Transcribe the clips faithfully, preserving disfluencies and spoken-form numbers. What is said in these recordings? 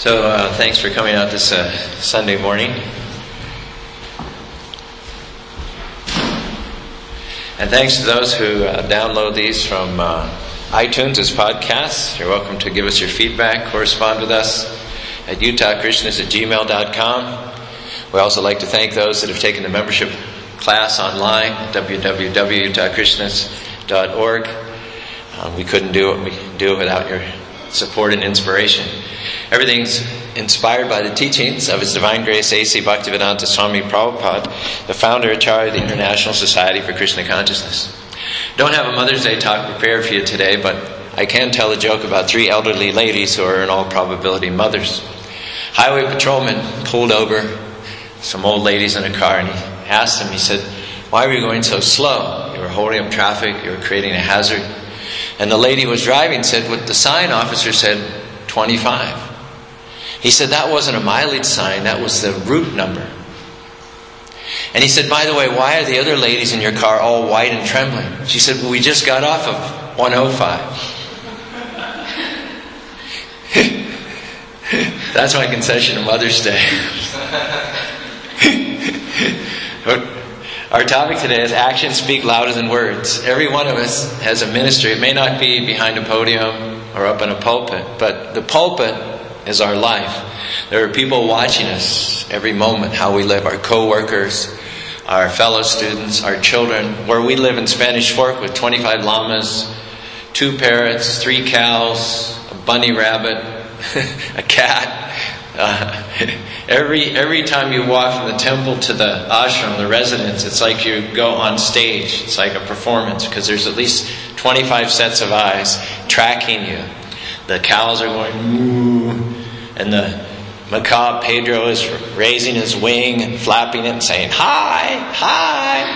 So uh, thanks for coming out this uh, Sunday morning. And thanks to those who uh, download these from uh, iTunes as podcasts. You're welcome to give us your feedback, correspond with us at utah krishnas at gmail dot com. We also like to thank those that have taken the membership class online at w w w dot utah krishnas dot org. Um, we couldn't do what we do without your support and inspiration. Everything's inspired by the teachings of His Divine Grace A C Bhaktivedanta Swami Prabhupada, the founder Acharya of the International Society for Krishna Consciousness. Don't have a Mother's Day talk prepared for you today, but I can tell a joke about three elderly ladies who are in all probability mothers. Highway patrolman pulled over some old ladies in a car, and he asked them, he said, "Why were you going so slow? You were holding up traffic, you were creating a hazard." And the lady who was driving said, "What the sign officer said, twenty-five. He said, "That wasn't a mileage sign, that was the route number." And he said, "By the way, why are the other ladies in your car all white and trembling?" She said, "Well, we just got off of one oh five. That's my concession on Mother's Day. Our topic today is actions speak louder than words. Every one of us has a ministry. It may not be behind a podium or up in a pulpit, but the pulpit is our life. There are people watching us every moment, how we live, our co-workers, our fellow students, our children. Where we live in Spanish Fork with twenty-five llamas, two parrots, three cows, a bunny rabbit, a cat. Uh, every every time you walk from the temple to the ashram, the residence, it's like you go on stage. It's like a performance because there's at least twenty-five sets of eyes tracking you. The cows are going moo, and the macabre Pedro is raising his wing and flapping it and saying hi, hi,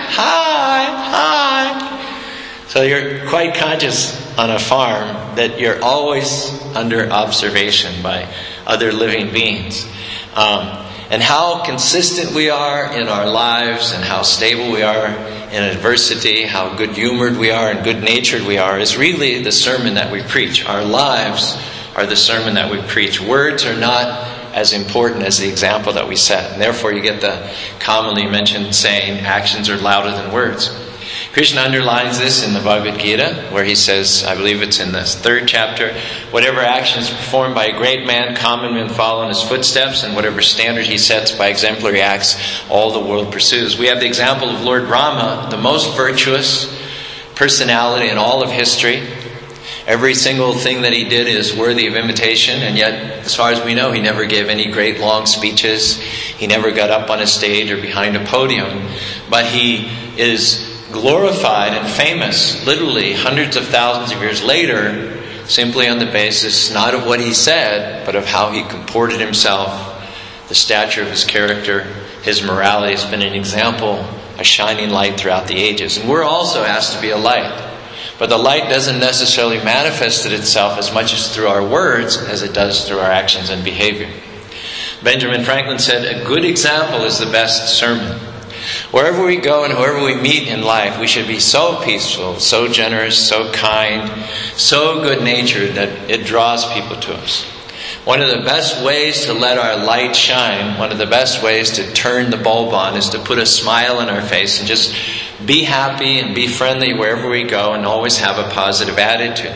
hi, hi. So you're quite conscious on a farm that you're always under observation by other living beings. Um, and how consistent we are in our lives and how stable we are in adversity, how good-humored we are and good-natured we are is really the sermon that we preach. Our lives are the sermon that we preach. Words are not as important as the example that we set. And therefore you get the commonly mentioned saying, actions are louder than words. Krishna underlines this in the Bhagavad Gita, where he says, I believe it's in the third chapter, whatever action is performed by a great man, common men follow in his footsteps, and whatever standard he sets by exemplary acts, all the world pursues. We have the example of Lord Rama, the most virtuous personality in all of history. Every single thing that he did is worthy of imitation, and yet, as far as we know, he never gave any great long speeches. He never got up on a stage or behind a podium, but he is glorified and famous literally hundreds of thousands of years later simply on the basis not of what he said but of how he comported himself, the stature of his character. His morality has been an example, a shining light throughout the ages. And we're also asked to be a light, but the light doesn't necessarily manifest itself as much as through our words as it does through our actions and behavior. Benjamin Franklin said, a good example is the best sermon. Wherever we go and whoever we meet in life, we should be so peaceful, so generous, so kind, so good-natured that it draws people to us. One of the best ways to let our light shine, one of the best ways to turn the bulb on is to put a smile on our face and just be happy and be friendly wherever we go and always have a positive attitude.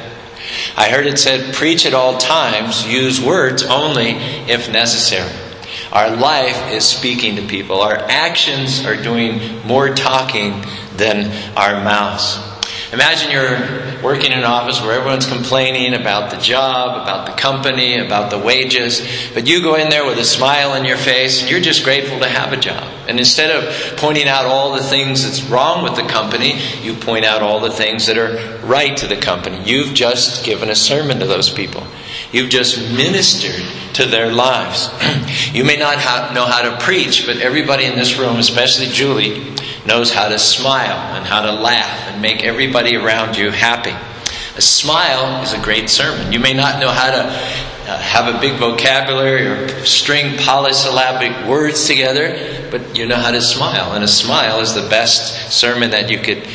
I heard it said, preach at all times, use words only if necessary. Our life is speaking to people. Our actions are doing more talking than our mouths. Imagine you're working in an office where everyone's complaining about the job, about the company, about the wages, but you go in there with a smile on your face and you're just grateful to have a job. And instead of pointing out all the things that's wrong with the company, you point out all the things that are right to the company. You've just given a sermon to those people. You've just ministered to their lives. You may not have, know how to preach, but everybody in this room, especially Julie, knows how to smile and how to laugh and make everybody around you happy. A smile is a great sermon. You may not know how to uh, have a big vocabulary or string polysyllabic words together, but you know how to smile. And a smile is the best sermon that you could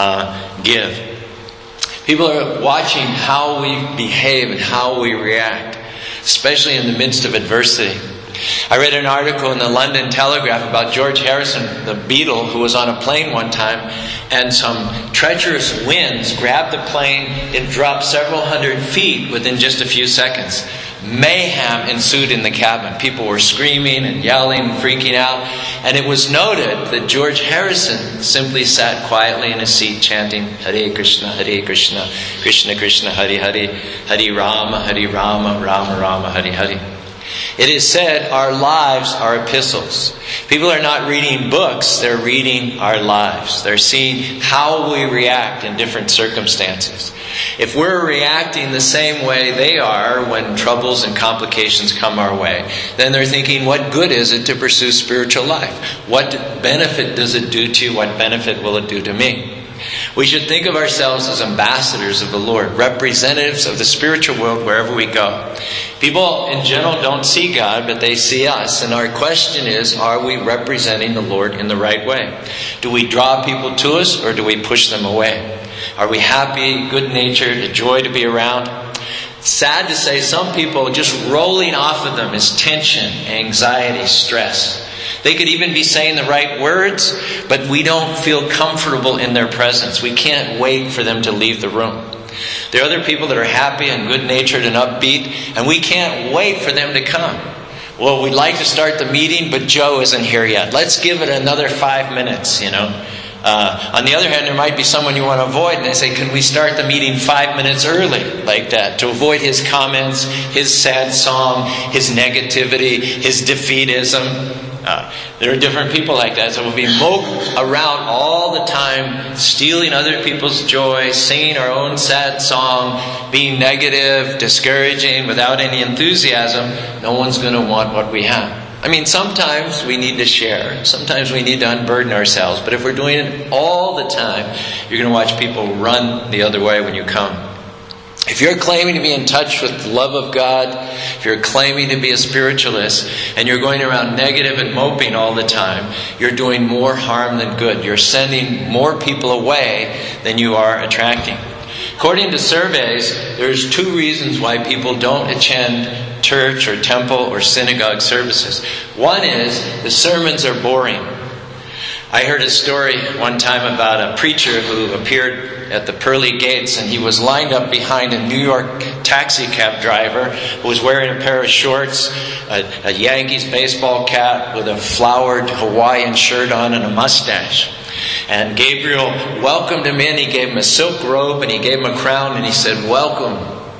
uh, give. People are watching how we behave and how we react. especially in the midst of adversity. I read an article in the London Telegraph about George Harrison, the Beatle, who was on a plane one time, and some treacherous winds grabbed the plane. It dropped several hundred feet within just a few seconds. Mayhem ensued in the cabin. People were screaming and yelling and freaking out. And it was noted that George Harrison simply sat quietly in his seat chanting, Hare Krishna, Hare Krishna, Krishna Krishna, Hare Hare, Hare Rama, Hare Rama, Rama Rama, Hare Hare. It is said our lives are epistles. People are not reading books, they're reading our lives. They're seeing how we react in different circumstances. If we're reacting the same way they are when troubles and complications come our way, then they're thinking, what good is it to pursue spiritual life? What benefit does it do to you? What benefit will it do to me? We should think of ourselves as ambassadors of the Lord, representatives of the spiritual world wherever we go. People in general don't see God, but they see us. And our question is, are we representing the Lord in the right way? Do we draw people to us, or do we push them away? Are we happy, good-natured, a joy to be around? Sad to say, some people, just rolling off of them is tension, anxiety, stress. They could even be saying the right words, but we don't feel comfortable in their presence. We can't wait for them to leave the room. There are other people that are happy and good-natured and upbeat, and we can't wait for them to come. Well, we'd like to start the meeting, but Joe isn't here yet. Let's give it another five minutes, you know. Uh, on the other hand, there might be someone you want to avoid, and they say, can we start the meeting five minutes early, like that, to avoid his comments, his sad song, his negativity, his defeatism. Uh, there are different people like that. So we'll be moped around all the time, stealing other people's joy, singing our own sad song, being negative, discouraging, without any enthusiasm. No one's going to want what we have. I mean, sometimes we need to share. Sometimes we need to unburden ourselves. But if we're doing it all the time, you're going to watch people run the other way when you come. If you're claiming to be in touch with the love of God, if you're claiming to be a spiritualist, and you're going around negative and moping all the time, you're doing more harm than good. You're sending more people away than you are attracting. According to surveys, there's two reasons why people don't attend church or temple or synagogue services. One is the sermons are boring. I heard a story one time about a preacher who appeared at the pearly gates, and he was lined up behind a New York taxi cab driver who was wearing a pair of shorts, a, a Yankees baseball cap with a flowered Hawaiian shirt on, and a mustache. And Gabriel welcomed him in. He gave him a silk robe, and he gave him a crown, and he said, "Welcome."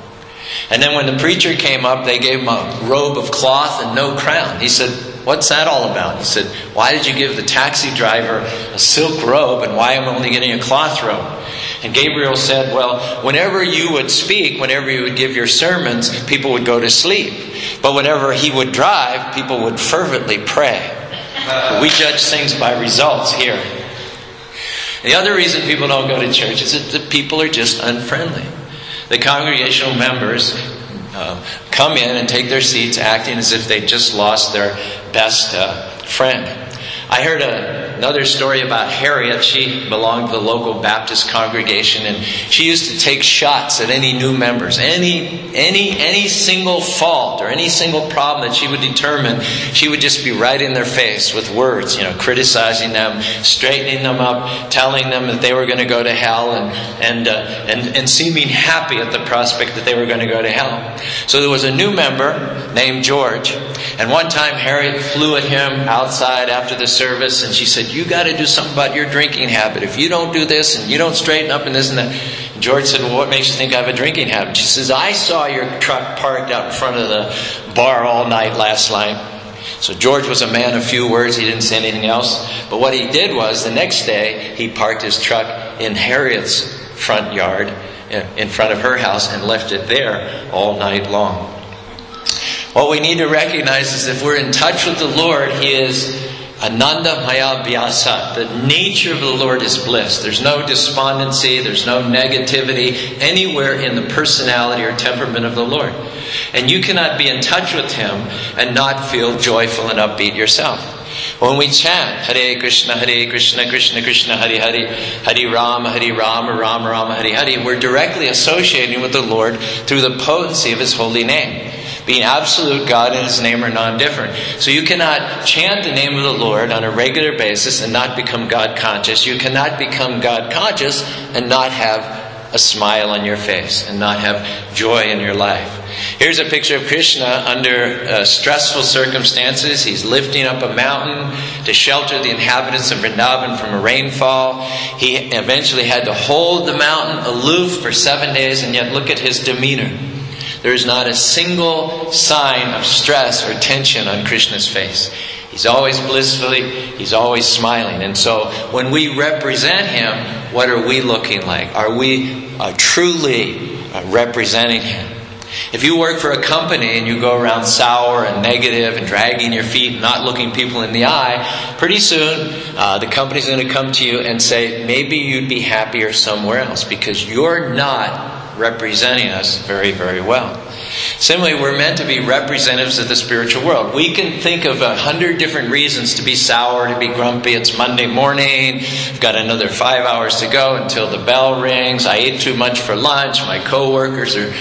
And then when the preacher came up, they gave him a robe of cloth and no crown. He said, "What's that all about?" He said, "Why did you give the taxi driver a silk robe, and why am I only getting a cloth robe?" And Gabriel said, "Well, whenever you would speak, whenever you would give your sermons, people would go to sleep. But whenever he would drive, people would fervently pray." We judge things by results here. The other reason people don't go to church is that the people are just unfriendly. The congregational members uh, come in and take their seats acting as if they just lost their best uh, friend. I heard a, another story about Harriet. She belonged to the local Baptist congregation, and she used to take shots at any new members. Any any any single fault or any single problem that she would determine, she would just be right in their face with words, you know, criticizing them, straightening them up, telling them that they were going to go to hell, and and uh, and and seeming happy at the prospect that they were going to go to hell. So there was a new member named George, and one time Harriet flew at him outside after the service, and she said, "You got to do something about your drinking habit. If you don't do this and you don't straighten up and this and that." And George said, "Well, what makes you think I have a drinking habit?" She says, "I saw your truck parked out in front of the bar all night last night." So George was a man of few words. He didn't say anything else. But what he did was, the next day, he parked his truck in Harriet's front yard, in front of her house, and left it there all night long. What we need to recognize is if we're in touch with the Lord, He is Ananda Maya Vyasa. The nature of the Lord is bliss. There's no despondency, there's no negativity anywhere in the personality or temperament of the Lord. And you cannot be in touch with Him and not feel joyful and upbeat yourself. When we chant Hare Krishna, Hare Krishna, Krishna Krishna, Hare Hare, Hare Rama, Hare Rama, Rama Rama, Hare Hare, we're directly associating with the Lord through the potency of His holy name. Being absolute God and His name are non-different. So you cannot chant the name of the Lord on a regular basis and not become God conscious. You cannot become God conscious and not have a smile on your face and not have joy in your life. Here's a picture of Krishna under uh, stressful circumstances. He's lifting up a mountain to shelter the inhabitants of Vrindavan from a rainfall. He eventually had to hold the mountain aloof for seven days, and yet look at his demeanor. There is not a single sign of stress or tension on Krishna's face. He's always blissfully, he's always smiling. And so when we represent Him, what are we looking like? Are we uh, truly uh, representing Him? If you work for a company and you go around sour and negative and dragging your feet and not looking people in the eye, pretty soon uh, the company's going to come to you and say, maybe you'd be happier somewhere else because you're not representing us very, very well. Similarly, we're meant to be representatives of the spiritual world. We can think of a hundred different reasons to be sour, to be grumpy. It's Monday morning. I've got another five hours to go until the bell rings. I ate too much for lunch. My coworkers are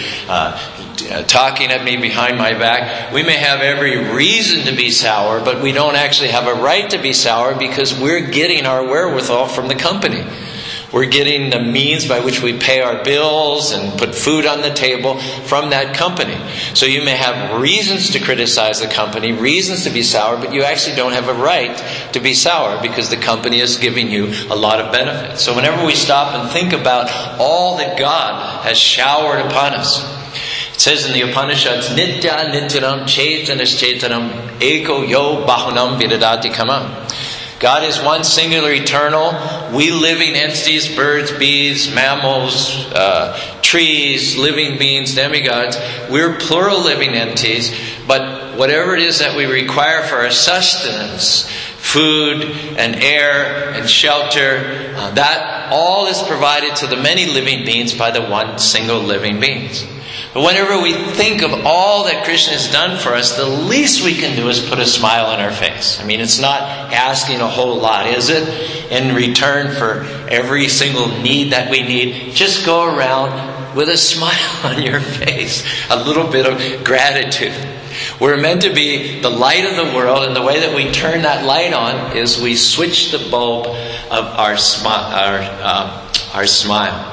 uh, talking at me behind my back. We may have every reason to be sour, but we don't actually have a right to be sour because we're getting our wherewithal from the company. We're getting the means by which we pay our bills and put food on the table from that company. So you may have reasons to criticize the company, reasons to be sour, but you actually don't have a right to be sour because the company is giving you a lot of benefits. So whenever we stop and think about all that God has showered upon us, it says in the Upanishads, Nitya Nityanam Chaitanas Chaitanam Eko Yo Bahunam Vidadati Kamam. God is one singular eternal. We living entities, birds, bees, mammals, uh, trees, living beings, demigods, we're plural living entities. But whatever it is that we require for our sustenance, food and air and shelter, uh, that all is provided to the many living beings by the one single living being. But whenever we think of all that Krishna has done for us, the least we can do is put a smile on our face. I mean, it's not asking a whole lot, is it? In return for every single need that we need, just go around with a smile on your face. A little bit of gratitude. We're meant to be the light of the world, and the way that we turn that light on is we switch the bulb of our, smi- our, uh, our smile.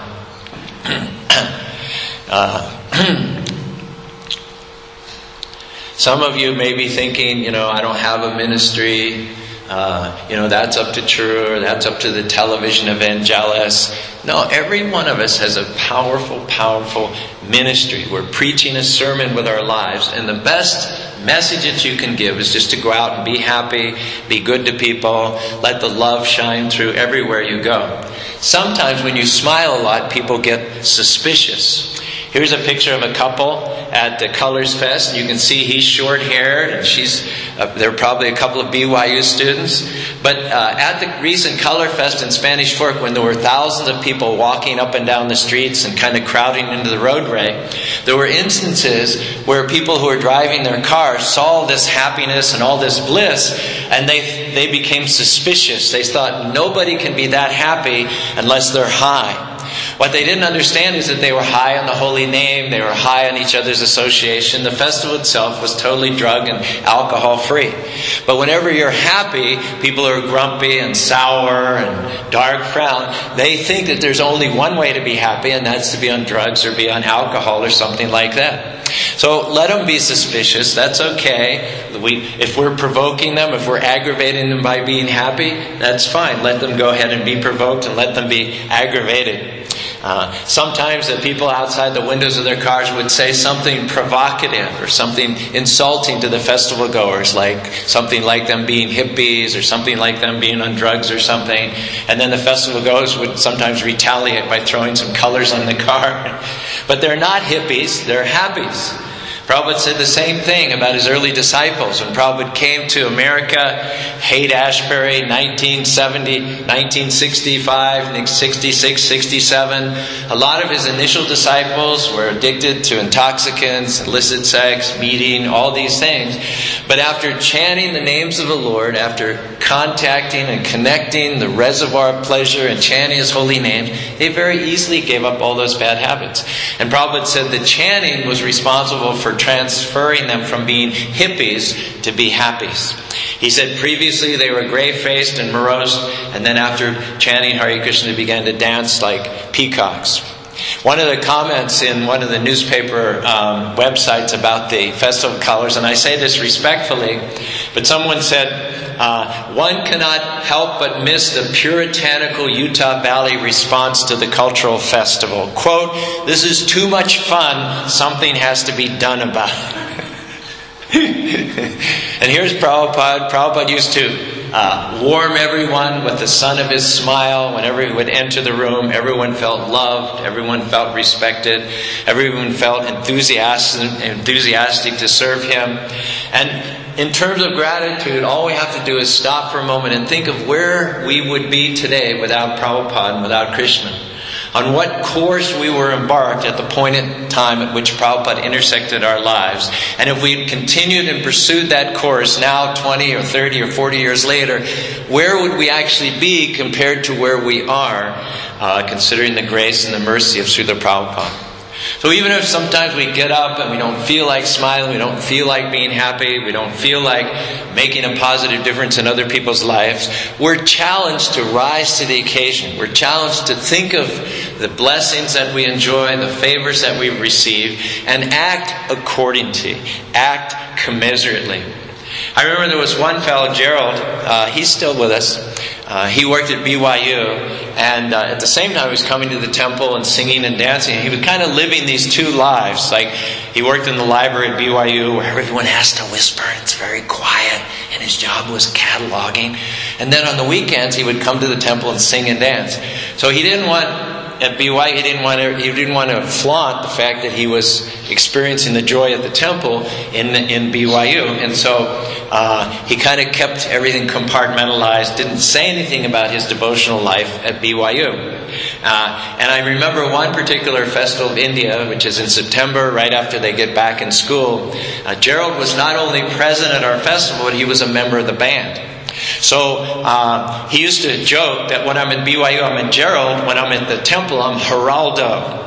uh, Some of you may be thinking, you know, I don't have a ministry. Uh, you know, that's up to True, or that's up to the television evangelists. No, every one of us has a powerful, powerful ministry. We're preaching a sermon with our lives, and the best message that you can give is just to go out and be happy, be good to people, let the love shine through everywhere you go. Sometimes when you smile a lot, people get suspicious. Here's a picture of a couple at the Colors Fest. You can see he's short-haired, and she's. Uh, there are probably a couple of B Y U students. But uh, at the recent Color Fest in Spanish Fork, when there were thousands of people walking up and down the streets and kind of crowding into the roadway, there were instances where people who were driving their cars saw this happiness and all this bliss, and they they became suspicious. They thought nobody can be that happy unless they're high. What they didn't understand is that they were high on the holy name, they were high on each other's association. The festival itself was totally drug and alcohol free. But whenever you're happy, people are grumpy and sour and dark frown. They think that there's only one way to be happy, and that's to be on drugs or be on alcohol or something like that. So let them be suspicious. That's okay. We, if we're provoking them, if we're aggravating them by being happy, that's fine. Let them go ahead and be provoked, and let them be aggravated. Uh, sometimes the people outside the windows of their cars would say something provocative or something insulting to the festival goers, like something like them being hippies or something like them being on drugs or something. And then the festival goers would sometimes retaliate by throwing some colors on the car. But they're not hippies, they're happies. Prabhupada said the same thing about his early disciples. When Prabhupada came to America, Haight-Ashbury, nineteen seventy, nineteen sixty-five, sixty-six, sixty-seven, a lot of his initial disciples were addicted to intoxicants, illicit sex, meeting, all these things. But after chanting the names of the Lord, after contacting and connecting the reservoir of pleasure and chanting His holy name, they very easily gave up all those bad habits. And Prabhupada said the chanting was responsible for transferring them from being hippies to be happies. He said previously they were gray-faced and morose, and then after chanting Hare Krishna they began to dance like peacocks. One of the comments in one of the newspaper um, websites about the Festival of Colors, and I say this respectfully, but someone said, uh, one cannot help but miss the puritanical Utah Valley response to the cultural festival. Quote, "This is too much fun. Something has to be done about it." And here's Prabhupada. Prabhupada used to uh, warm everyone with the sun of his smile. Whenever he would enter the room, everyone felt loved, everyone felt respected, everyone felt enthusiastic, enthusiastic to serve him. And in terms of gratitude, all we have to do is stop for a moment and think of where we would be today without Prabhupada and without Krishna. On what course we were embarked at the point in time at which Prabhupada intersected our lives. And if we had continued and pursued that course now twenty or thirty or forty years later, where would we actually be compared to where we are, uh, considering the grace and the mercy of Srila Prabhupada? So even if sometimes we get up and we don't feel like smiling, we don't feel like being happy, we don't feel like making a positive difference in other people's lives, we're challenged to rise to the occasion. We're challenged to think of the blessings that we enjoy, the favors that we receive, and act accordingly, act commiserately. I remember there was one fellow, Gerald, uh, he's still with us. Uh, he worked at B Y U, and uh, at the same time he was coming to the temple and singing and dancing. He was kind of living these two lives. Like, he worked in the library at B Y U where everyone has to whisper, it's very quiet, and his job was cataloging. And then on the weekends he would come to the temple and sing and dance. So he didn't want... At B Y U, he didn't want to. He didn't want to flaunt the fact that he was experiencing the joy at the temple in in B Y U, and so uh, he kind of kept everything compartmentalized. Didn't say anything about his devotional life at B Y U. Uh, and I remember one particular festival of India, which is in September, right after they get back in school. Uh, Gerald was not only present at our festival, but he was a member of the band. So uh, he used to joke that when I'm at B Y U, I'm in Gerald. When I'm at the temple, I'm Geraldo.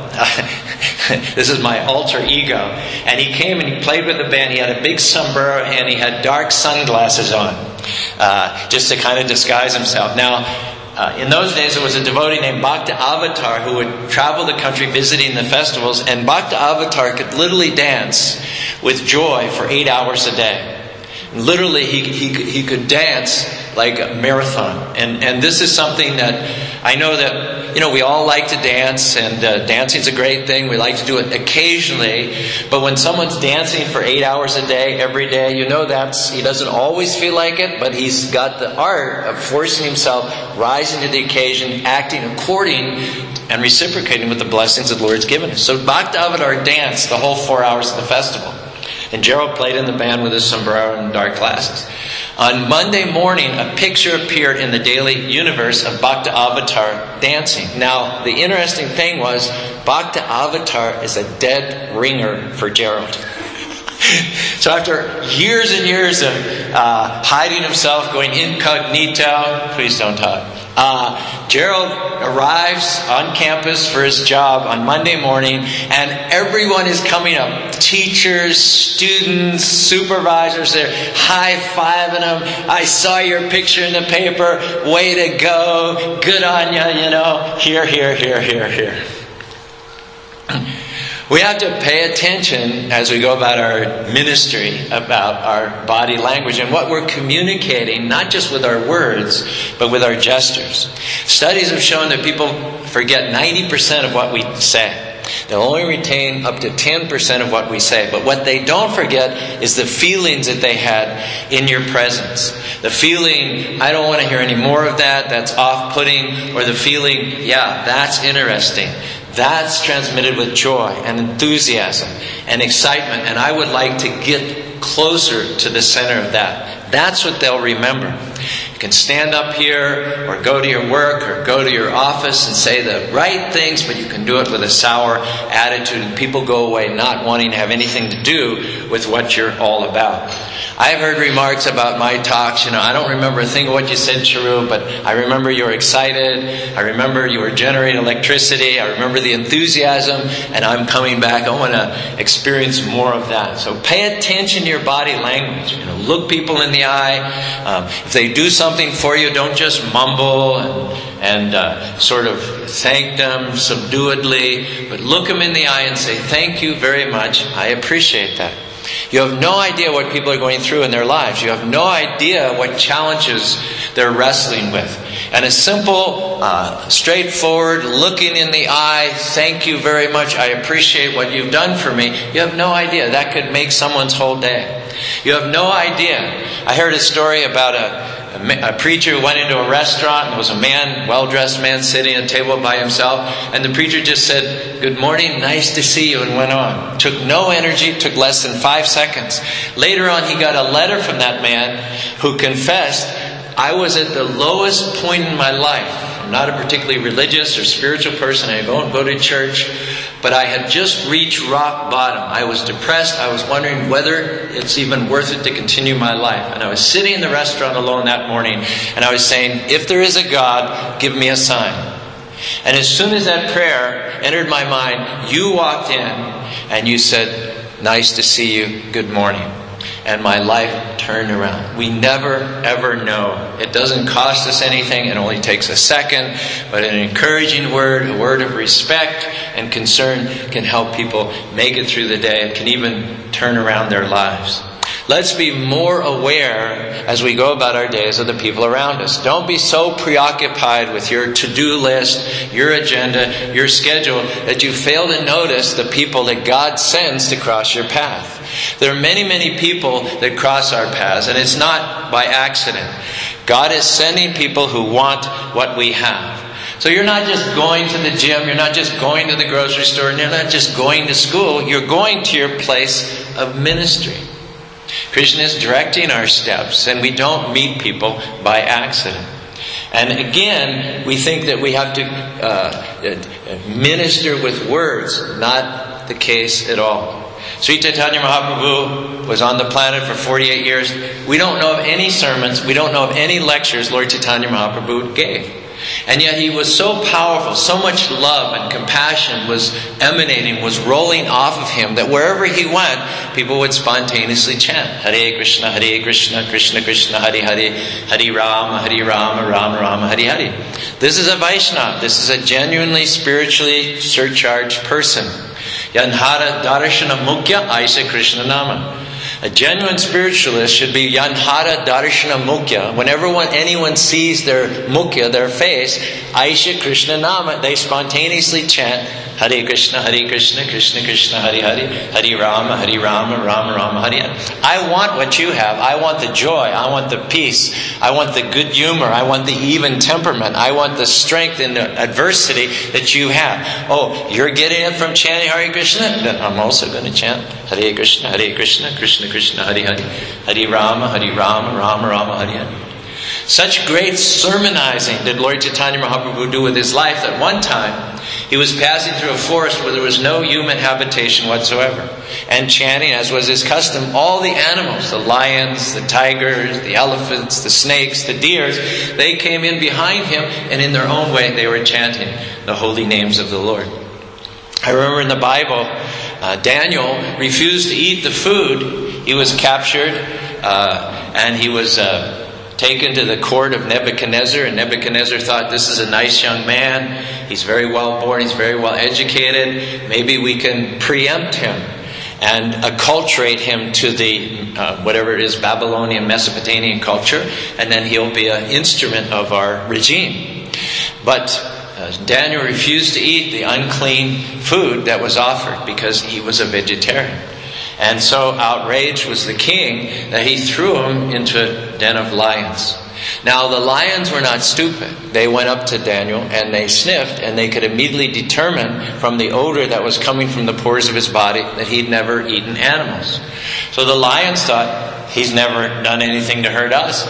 This is my alter ego. And he came and he played with the band. He had a big sombrero and he had dark sunglasses on, uh, just to kind of disguise himself. Now, Uh, in those days, there was a devotee named Bhakta Avatar who would travel the country visiting the festivals, and Bhakta Avatar could literally dance with joy for eight hours a day. Literally, he he he could dance like a marathon, and and this is something that I know that you know we all like to dance, and uh, dancing's a great thing. We like to do it occasionally, but when someone's dancing for eight hours a day every day, you know that's he doesn't always feel like it, but he's got the art of forcing himself, rising to the occasion, acting according and reciprocating with the blessings that the Lord's given us. So Bhakta Avatar danced the whole four hours of the festival. And Gerald played in the band with his sombrero and dark glasses. On Monday morning, a picture appeared in the Daily Universe of Bhakta Avatar dancing. Now, the interesting thing was, Bhakta Avatar is a dead ringer for Gerald. So after years and years of uh, hiding himself, going incognito, please don't talk, uh, Gerald arrives on campus for his job on Monday morning, and everyone is coming up. Teachers, students, supervisors, they're high-fiving him. I saw your picture in the paper. Way to go. Good on you, you know. Here, here, here, here, here. We have to pay attention as we go about our ministry, about our body language and what we're communicating, not just with our words, but with our gestures. Studies have shown that people forget ninety percent of what we say. They'll only retain up to ten percent of what we say. But what they don't forget is the feelings that they had in your presence. The feeling, I don't want to hear any more of that, that's off-putting, or the feeling, yeah, that's interesting. That's transmitted with joy and enthusiasm and excitement, and I would like to get closer to the center of that. That's what they'll remember. You can stand up here or go to your work or go to your office and say the right things, but you can do it with a sour attitude, and people go away not wanting to have anything to do with what you're all about. I've heard remarks about my talks. You know, I don't remember a thing of what you said, Charu, but I remember you were excited. I remember you were generating electricity. I remember the enthusiasm, and I'm coming back. I want to experience more of that. So pay attention to your body language. You know, look people in the eye. Um, if they do something for you, don't just mumble and, and uh, sort of thank them subduedly, but look them in the eye and say, "Thank you very much. I appreciate that." You have no idea what people are going through in their lives. You have no idea what challenges they're wrestling with. And a simple, uh, straightforward, looking in the eye, "Thank you very much. I appreciate what you've done for me." You have no idea. That could make someone's whole day. You have no idea. I heard a story about a A preacher who went into a restaurant, and there was a man, well-dressed man, sitting at a table by himself, and the preacher just said, "Good morning, nice to see you," and went on. Took no energy, took less than five seconds. Later on, he got a letter from that man who confessed, "I was at the lowest point in my life. I'm not a particularly religious or spiritual person. I don't go to church. But I had just reached rock bottom. I was depressed. I was wondering whether it's even worth it to continue my life. And I was sitting in the restaurant alone that morning, and I was saying, if there is a God, give me a sign." And as soon as that prayer entered my mind, you walked in and you said, "Nice to see you. Good morning." And my life turned around. We never, ever know. It doesn't cost us anything. It only takes a second. But an encouraging word, a word of respect and concern can help people make it through the day. It can even turn around their lives. Let's be more aware as we go about our days of the people around us. Don't be so preoccupied with your to-do list, your agenda, your schedule, that you fail to notice the people that God sends to cross your path. There are many, many people that cross our paths, and it's not by accident. God is sending people who want what we have. So you're not just going to the gym, you're not just going to the grocery store, and you're not just going to school, you're going to your place of ministry. Krishna is directing our steps, and we don't meet people by accident. And again, we think that we have to uh, minister with words. Not the case at all. Sri Chaitanya Mahaprabhu was on the planet for forty-eight years. We don't know of any sermons, we don't know of any lectures Lord Chaitanya Mahaprabhu gave. And yet he was so powerful, so much love and compassion was emanating, was rolling off of him, that wherever he went, people would spontaneously chant, "Hare Krishna, Hare Krishna, Krishna Krishna, Hare Hare, Hare Rama, Hare Rama, Rama Rama, Hare Hare." This is a Vaishnava. This is a genuinely spiritually surcharged person. Yanhara Darshana Mukhya Aisa Krishna Nama. A genuine spiritualist should be Yanhara Darshana Mukhya. Whenever anyone sees their mukhya, their face, Aisha Krishna Nama, they spontaneously chant Hare Krishna, Hare Krishna, Krishna Krishna, Hare Hare, Hare Rama, Hare Rama, Rama Rama, Hare Hare. I want what you have. I want the joy. I want the peace. I want the good humor. I want the even temperament. I want the strength in the adversity that you have. Oh, you're getting it from chanting Hare Krishna? Then I'm also going to chant Hare Krishna, Hare Krishna, Krishna Krishna, Hare Hare, Hare Rama, Hare Rama, Rama Rama, Hare Hare. Such great sermonizing did Lord Chaitanya Mahaprabhu do with his life that one time he was passing through a forest where there was no human habitation whatsoever, and chanting, as was his custom, all the animals, the lions, the tigers, the elephants, the snakes, the deers, they came in behind him, and in their own way they were chanting the holy names of the Lord. I remember in the Bible, uh, Daniel refused to eat the food. He was captured, uh, and he was uh, taken to the court of Nebuchadnezzar, and Nebuchadnezzar thought, this is a nice young man, he's very well born, he's very well educated, maybe we can preempt him and acculturate him to the uh, whatever it is, Babylonian, Mesopotamian culture, and then he'll be an instrument of our regime. But uh, Daniel refused to eat the unclean food that was offered because he was a vegetarian. And so outraged was the king that he threw him into a den of lions. Now the lions were not stupid. They went up to Daniel and they sniffed, and they could immediately determine from the odor that was coming from the pores of his body that he'd never eaten animals. So the lions thought, he's never done anything to hurt us. We're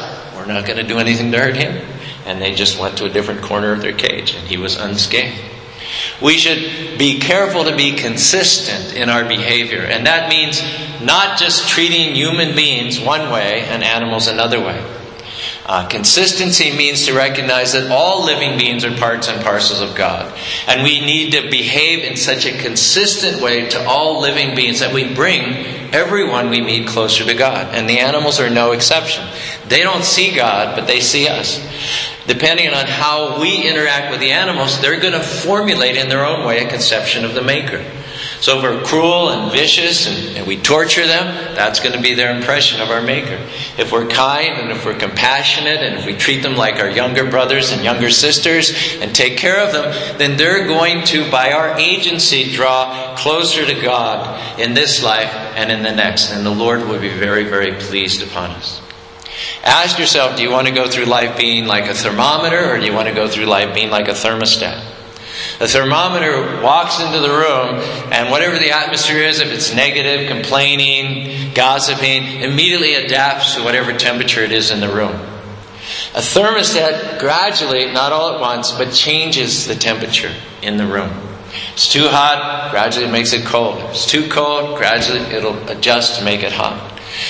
not going to do anything to hurt him. And they just went to a different corner of their cage, and he was unscathed. We should be careful to be consistent in our behavior. And that means not just treating human beings one way and animals another way. Uh, consistency means to recognize that all living beings are parts and parcels of God. And we need to behave in such a consistent way to all living beings that we bring everyone we meet closer to God. And the animals are no exception. They don't see God, but they see us. Depending on how we interact with the animals, they're going to formulate in their own way a conception of the Maker. So if we're cruel and vicious and, and we torture them, that's going to be their impression of our Maker. If we're kind and if we're compassionate and if we treat them like our younger brothers and younger sisters and take care of them, then they're going to, by our agency, draw closer to God in this life and in the next. And the Lord will be very, very pleased upon us. Ask yourself, do you want to go through life being like a thermometer, or do you want to go through life being like a thermostat? The thermometer walks into the room, and whatever the atmosphere is, if it's negative, complaining, gossiping, immediately adapts to whatever temperature it is in the room. A thermostat gradually, not all at once, but changes the temperature in the room. If it's too hot, gradually it makes it cold. If it's too cold, gradually it'll adjust to make it hot.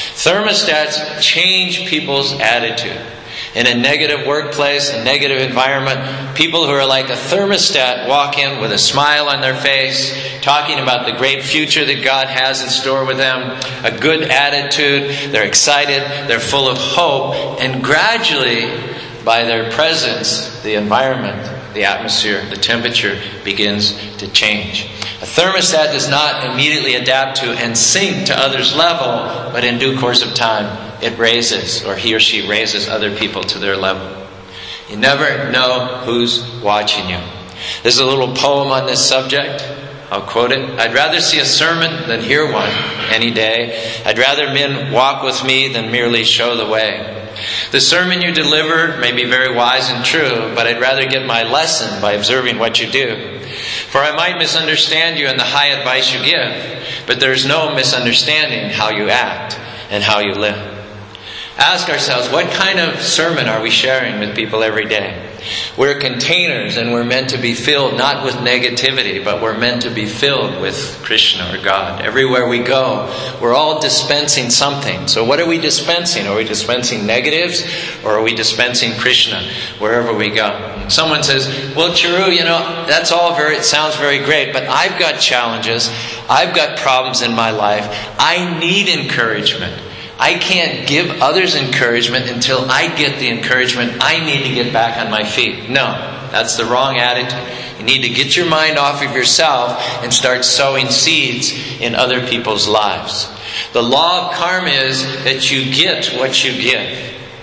Thermostats change people's attitude. In a negative workplace, a negative environment, people who are like a thermostat walk in with a smile on their face, talking about the great future that God has in store with them, a good attitude, they're excited, they're full of hope, and gradually, by their presence, the environment, the atmosphere, the temperature begins to change. A thermostat does not immediately adapt to and sink to others' level, but in due course of time, it raises, or he or she raises other people to their level. You never know who's watching you. There's a little poem on this subject. I'll quote it. I'd rather see a sermon than hear one any day. I'd rather men walk with me than merely show the way. The sermon you deliver may be very wise and true, but I'd rather get my lesson by observing what you do. For I might misunderstand you in the high advice you give, but there's no misunderstanding how you act and how you live. Ask ourselves, what kind of sermon are we sharing with people every day? We're containers, and we're meant to be filled not with negativity, but we're meant to be filled with Krishna or God. Everywhere we go, we're all dispensing something. So what are we dispensing? Are we dispensing negatives, or are we dispensing Krishna wherever we go? Someone says, well, Charu, you know, that's all very, it sounds very great, but I've got challenges. I've got problems in my life. I need encouragement. I can't give others encouragement until I get the encouragement I need to get back on my feet. No, that's the wrong attitude. You need to get your mind off of yourself and start sowing seeds in other people's lives. The law of karma is that you get what you give.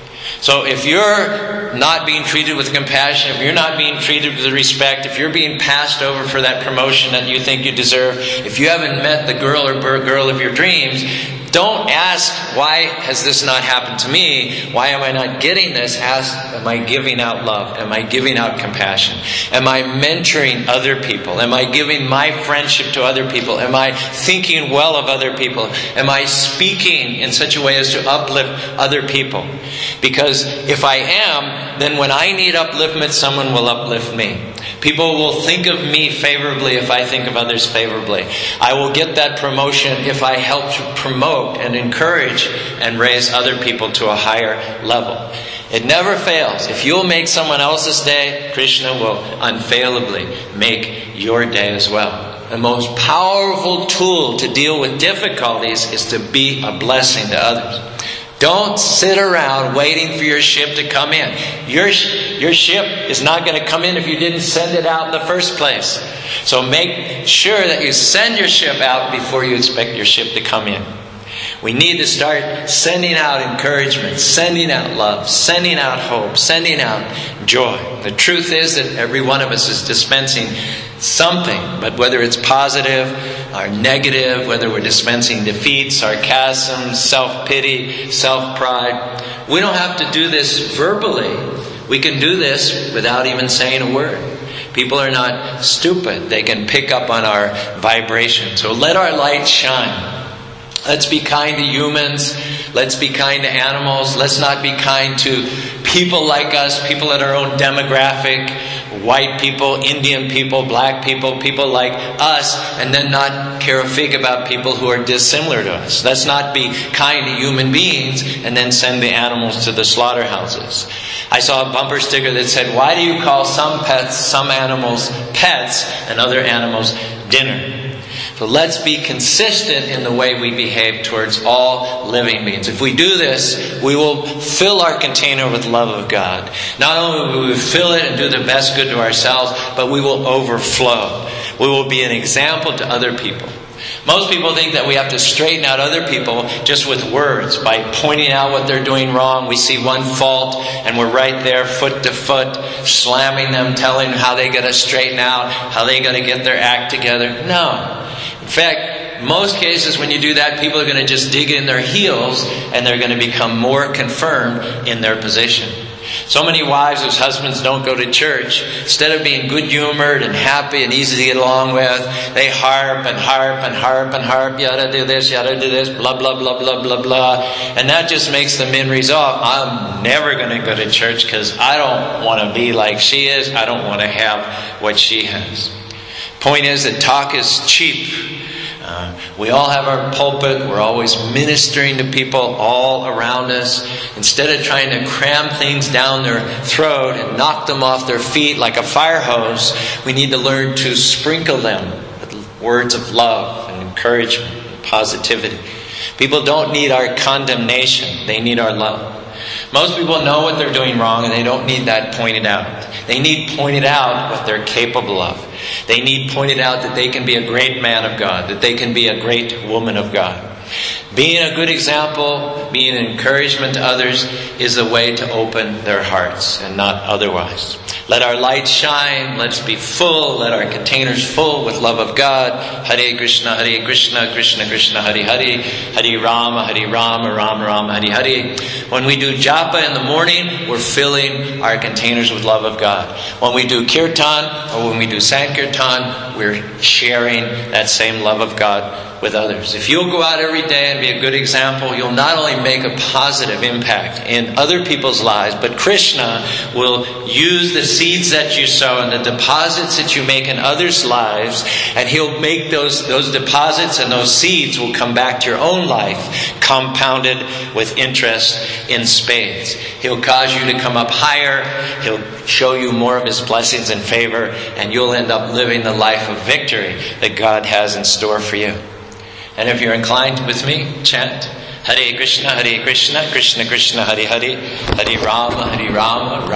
So if you're not being treated with compassion, if you're not being treated with respect, if you're being passed over for that promotion that you think you deserve, if you haven't met the girl or girl of your dreams, don't ask, why has this not happened to me? Why am I not getting this? Ask, am I giving out love? Am I giving out compassion? Am I mentoring other people? Am I giving my friendship to other people? Am I thinking well of other people? Am I speaking in such a way as to uplift other people? Because if I am, then when I need upliftment, someone will uplift me. People will think of me favorably if I think of others favorably. I will get that promotion if I help to promote and encourage and raise other people to a higher level. It never fails. If you'll make someone else's day, Krishna will unfailably make your day as well. The most powerful tool to deal with difficulties is to be a blessing to others. Don't sit around waiting for your ship to come in. Your, your ship is not going to come in if you didn't send it out in the first place. So make sure that you send your ship out before you expect your ship to come in. We need to start sending out encouragement, sending out love, sending out hope, sending out joy. The truth is that every one of us is dispensing something, but whether it's positive or negative, whether we're dispensing defeat, sarcasm, self-pity, self-pride, we don't have to do this verbally. We can do this without even saying a word. People are not stupid. They can pick up on our vibration. So let our light shine. Let's be kind to humans. Let's be kind to animals. Let's not be kind to people like us, people in our own demographic, white people, Indian people, black people, people like us, and then not care a fig about people who are dissimilar to us. Let's not be kind to human beings and then send the animals to the slaughterhouses. I saw a bumper sticker that said, "Why do you call some pets, some animals pets, and other animals dinner?" So let's be consistent in the way we behave towards all living beings. If we do this, we will fill our container with love of God. Not only will we fill it and do the best good to ourselves, but we will overflow. We will be an example to other people. Most people think that we have to straighten out other people just with words, by pointing out what they're doing wrong. We see one fault and we're right there foot to foot, slamming them, telling them how they got to straighten out, how they got to get their act together. No. In fact, most cases when you do that, people are going to just dig in their heels and they're going to become more confirmed in their position. So many wives whose husbands don't go to church, instead of being good-humored and happy and easy to get along with, they harp and harp and harp and harp, you ought to do this, you ought to do this, blah, blah, blah, blah, blah, blah. And that just makes them in resolve. I'm never going to go to church because I don't want to be like she is. I don't want to have what she has. Point is that talk is cheap. Uh, we all have our pulpit. We're always ministering to people all around us. Instead of trying to cram things down their throat and knock them off their feet like a fire hose, we need to learn to sprinkle them with words of love and encouragement and positivity. People don't need our condemnation. They need our love. Most people know what they're doing wrong and they don't need that pointed out. They need pointed out what they're capable of. They need pointed out that they can be a great man of God, that they can be a great woman of God. Being a good example, being an encouragement to others is the way to open their hearts and not otherwise. Let our light shine. Let's be full. Let our containers full with love of God. Hare Krishna, Hare Krishna, Krishna Krishna, Hare Hare, Hare Rama, Hare Rama, Rama Rama, Hare Hare. When we do japa in the morning, we're filling our containers with love of God. When we do kirtan or when we do sankirtan, we're sharing that same love of God with others. If you'll go out every day and be a good example, you'll not only make a positive impact in other people's lives, but Krishna will use the seeds that you sow and the deposits that you make in others' lives, and He'll make those, those deposits and those seeds will come back to your own life, compounded with interest in spades. He'll cause you to come up higher. He'll show you more of His blessings and favor, and you'll end up living the life of victory that God has in store for you. And if you're inclined with me, chant Hare Krishna, Hare Krishna, Krishna Krishna, Hare Hare, Hare Rama, Hare Rama, Rama